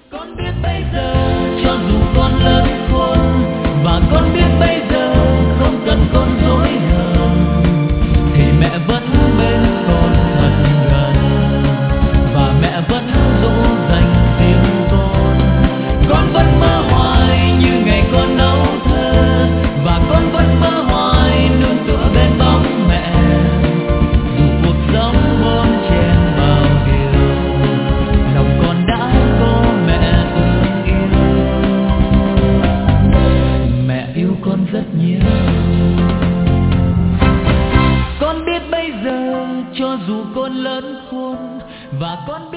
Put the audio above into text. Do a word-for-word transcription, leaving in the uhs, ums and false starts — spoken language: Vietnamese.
Con biết bây giờ cho dù con lớn khôn, và con biết bây giờ không cần con dối hờn, thì mẹ vẫn bên con thật gần, và mẹ vẫn dỗ dành tiếng con. Con vẫn mơ hoài như ngày con nấu thơ, và con vẫn mơ hoài nương tựa bên bóng mẹ. Dù cuộc sống bon chen bao điều, lòng con đã có mẹ thương yêu. Mẹ yêu con rất nhiều. Con biết bây giờ cho dù con lớn khôn, và con biết